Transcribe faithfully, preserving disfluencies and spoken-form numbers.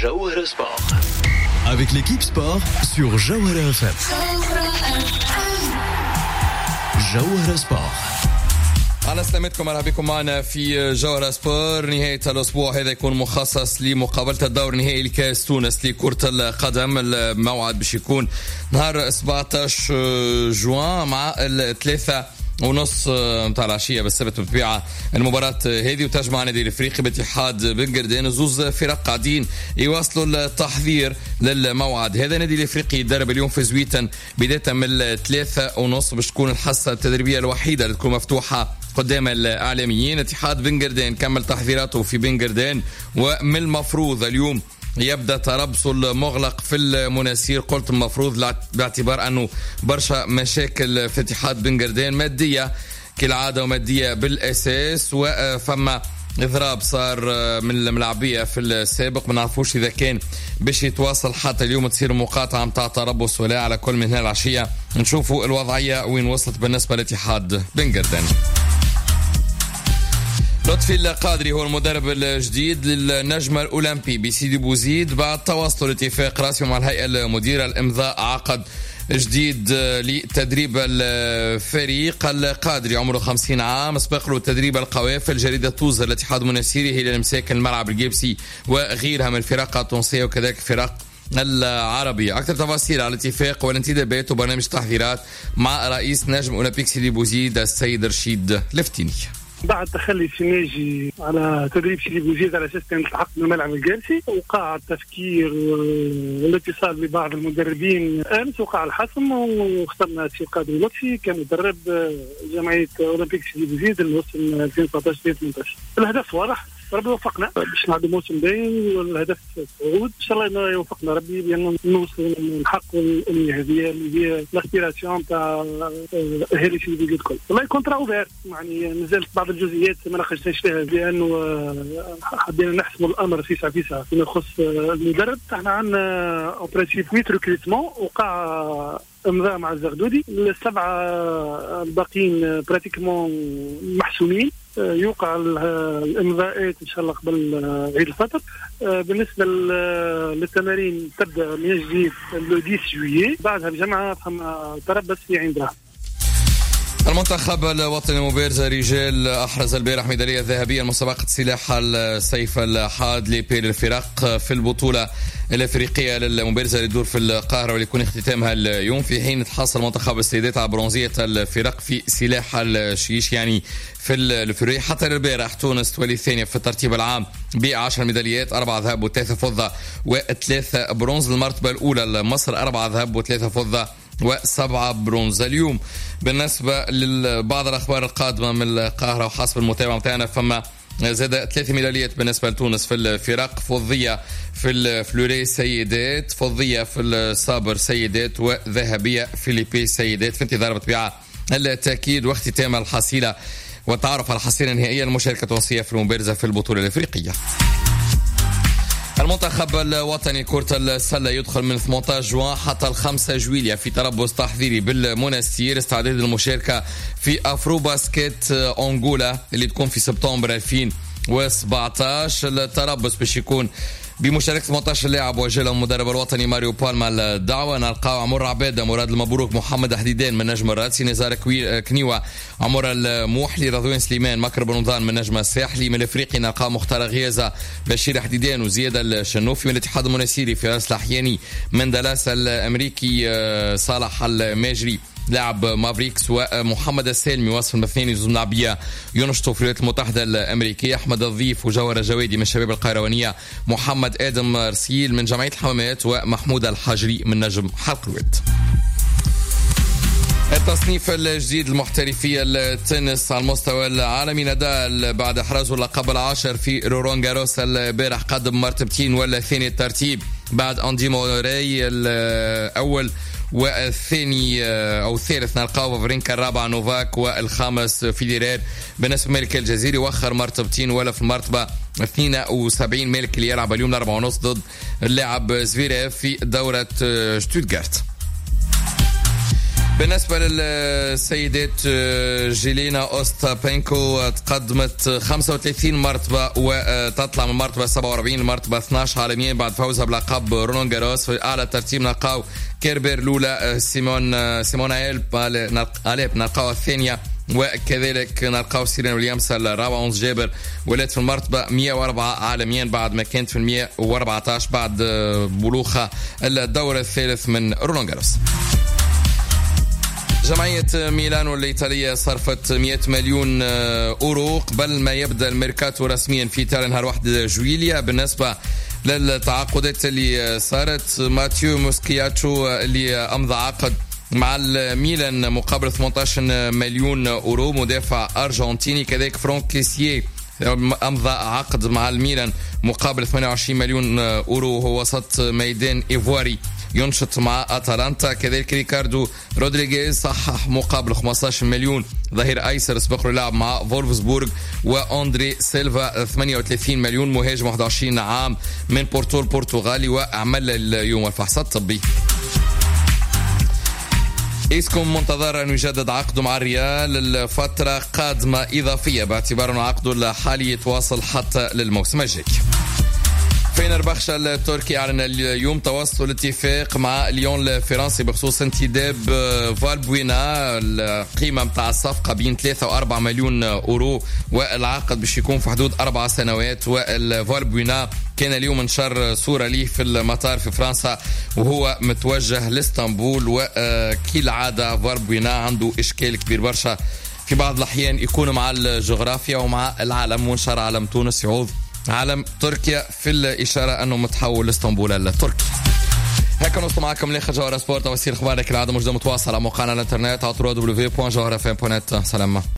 Jawhara Sport. Avec l'équipe sport sur Jawhara F M. Jawhara Sport. أهلا سلامتكم، مرحبا بكم معنا في جوهرة سبور. نهاية الأسبوع هذا يكون مخصص لمقابلة الدور النهائي لكأس تونس لكرة القدم. الموعد باش يكون نهار سبعة عشر جوان مع الثلاثة ونص متاع العشية بالسبت بطبيعة المباراة هذه، وتجمع نادي الافريقي باتحاد بن قردان. زوز فرق قاعدين يواصلوا التحضير للموعد هذا. نادي الافريقي يدرب اليوم في زويتن بداية من الثلاثة ونص باش تكون الحصة التدريبية الوحيدة اللي تكون مفتوحة قدام الإعلاميين. اتحاد بن قردان كمل تحضيراته في بن قردان، ومن المفروض اليوم يبدأ تربصه المغلق في المناسير. قلت المفروض باعتبار أنه برشا مشاكل في اتحاد بن قردان مادية كالعادة ومادية بالأساس، وفما إضراب صار من الملاعبية في السابق. ما نعرفوش إذا كان باش يتواصل حتى اليوم تصير مقاطعة متاع تربص ولا. على كل من هنا العشية نشوفوا الوضعية وين وصلت بالنسبة لاتحاد بن قردان. لطفي القادري هو المدرب الجديد للنجم الأولمبي بسيدي بوزيد بعد تواصل اتفاق رسمي مع الهيئة المديرة الإمضاء عقد جديد لتدريب الفريق. القادري عمره خمسين عام، سبق له تدريب القوافل جريدة توزر الاتحاد المنسيري هي لمساك الملعب الجيبسي وغيرها من الفرق التونسية وكذلك فرق العربية. أكثر تفاصيل على الاتفاق والانتدابات وبرنامج تحضيرات مع رئيس نجم أولمبيك سيدي بوزيد السيد رشيد لفتيني. بعد تخلي السناجي على تدريب سيدي بوزيد على اساس كان الحق من الملعب الجالسي، وقع التفكير والاتصال ببعض المدربين امس، وقع الحسم واخترنا السي قادري لطفي كمدرب جمعيه اولمبيك سيدي بوزيد الموسم ألفين وتسعطاش ألفين وثمانطاش. الهدف واضح، ربي وفقنا باش نعدوا موسم باهي والهدف صعود ان شاء الله يوفقنا ربي بان نوصل نحققوا الامنيه هذه اللي هي لاستيراسيون تاع اهالي سيدي بوزيد الكل. والله كونترا اوفير، يعني مازالت بعض الجزئيات ما ناقشناش فيها لانه حبينا نحسموا الامر في ساعه في ساعه فيما يخص المدرب. احنا عندنا اون برانسيب ثمانية ريكروتمون، وقع امضاء مع الزغدودي، السبعه الباقيين براتيكمون محسومين. يوقع الامضاءات ان شاء الله قبل عيد الفطر. بالنسبه للتمارين تبدا من جديد لو عشرة جويي، بعدها بجمعه فما تربص في عين دراهم. المنتخب الوطني المبارزة رجال أحرز البارح ميدالية ذهبية مسابقة سلاح السيف الحاد لبيل الفرق في البطولة الأفريقية للمبارزة اللي تدور في القاهرة واللي يكون اختتامها اليوم، في حين تحصل منتخب السيدات على برونزية الفرق في سلاح الشيش يعني في الفريق. حتى البارح تونس تولي الثانية في الترتيب العام بعشر ميداليات، أربعة ذهب وثلاثة فضة وثلاثة برونز. المرتبة الأولى لمصر أربعة ذهب وثلاثة فضة وسبعة برونز. اليوم بالنسبة لبعض الأخبار القادمة من القاهرة وحسب المتابعة متاعنا فما زاد ثلاث ميداليات بالنسبة لتونس في الفرق، فضية في الفلوري سيدات، فضية في الصابر سيدات، وذهبية في ليبي سيدات، في انتظار بطبيعة التأكيد واختتام الحصيلة والتعرف على الحصيلة النهائية للمشاركة التونسية في المبارزة في البطولة الأفريقية. المنتخب الوطني كرة السلة يدخل من ثمانية عشر جوان حتى الخمسة جويلية في تربص تحضيري بالمنستير، استعداد للمشاركة في أفرو باسكت أنغولا اللي تكون في سبتمبر ألفين وسبعطاش. التربص باش يكون بمشاركة ثمانية عشر لاعب وجلهم المدرب الوطني ماريو بالما الدعوة. نلقاو عمر عبادة، مراد المبروك، محمد حديدان من نجم الرادسي، نزار كنيوة، عمر الموحلي، رضوان سليمان، مكر بن من نجم الساحلي. من الافريقي نلقاو مختار غيازة، بشير حديدان، وزياد الشنوفي. من الاتحاد المنسيري فراس الأحياني، من دلاس الامريكي صالح الماجري لاعب مافريكس، ومحمد السالمي وصف المثاني زوز ملاعبية ينشطوا في الولايات المتحدة الأمريكية. أحمد الضيف وجوهر الجوادي من الشباب القيروانية، محمد آدم رسيل من جمعية الحمامات، ومحمود الحاجري من نجم حلق الود. التصنيف الجديد المحترفية التنس على المستوى العالمي، نادال بعد إحرازه اللقب العاشر في رولان جاروس البارح قدم مرتبتين ولا ثاني الترتيب بعد أندي موراي الأول والثاني أو الثالث نلقاو فافرينكا، الرابع نوفاك، والخامس فيديرير. بالنسبة مالك الجزيري وخر مرتبتين ولا في المرتبة اثنين وسبعين، مالك اللي يلعب اليوم الأربعة ونص ضد اللاعب زفيريف في دورة شتوتغارت. بالنسبة للسيدات جيلينا أوستابينكو تقدمت خمسة وثلاثين مرتبة وتطلع من مرتبة سبعة وأربعين لمرتبة اثني عشر عالميا بعد فوزها بلقب رولان جاروس. في أعلى ترتيب نلقاو كيربر لولا سيمون سيمون أليب أليب نلقاو الثانية، وكذلك نلقاو سيرين ويليامز الرابعة. أونز جابر ولات في المرتبة مئة وأربعة عالميا بعد ما كانت في المئة وأربعة عشر بعد بلوغها الدور الثالث من رولان جاروس. جمعية ميلانو الإيطالية صرفت مئة مليون أورو قبل ما يبدأ الميركاتو رسميا في إيطاليا نهار واحد جويليا. بالنسبة للتعاقدات اللي صارت، ماتيو موسكياتشو اللي أمضى عقد مع الميلان مقابل ثمانية عشر مليون أورو، مدافع أرجنتيني. كذلك فرانك كيسيه أمضى عقد مع الميلان مقابل ثمانية وعشرين مليون أورو، هو وسط ميدان إيفواري ينشط مع أتلانتا. كذلك ريكاردو رودريغيز صحح مقابل خمسة عشر مليون، ظهير أيسر سبق يلعب مع فولفسبورغ. وأندري سيلفا ثمانية وثلاثين مليون، مهاجم واحد وعشرين عام من بورتو البرتغالي وعمل اليوم الفحص الطبي. إيسكوم منتظر أن يجدد عقده مع الريال الفترة قادمة إضافية باعتبار أن عقده الحالي يتواصل حتى للموسم الجاي. فينربخشة التركي أعلن اليوم توصل الاتفاق مع ليون الفرنسي بخصوص انتداب فالبوينا. القيمة متاع الصفقة بين ثلاثة وأربعة مليون أورو، والعقد باش يكون في حدود أربع سنوات. والفالبوينا كان اليوم نشر صورة ليه في المطار في فرنسا وهو متوجه لإسطنبول، وكي العادة فالبوينا عنده إشكال كبير برشا في بعض الأحيان يكون مع الجغرافيا ومع العالم، ونشر علم تونس يعوض عالم تركيا في الإشارة أنه متحول لإسطنبول التركي. هكا نوصل معكم لآخر جوهرة سبورت. وسيل أخبارك العادة مجدة متواصلة على موقعنا الانترنت على دبليو دبليو دبليو دوت جوهرة إف إم دوت نت. سلام.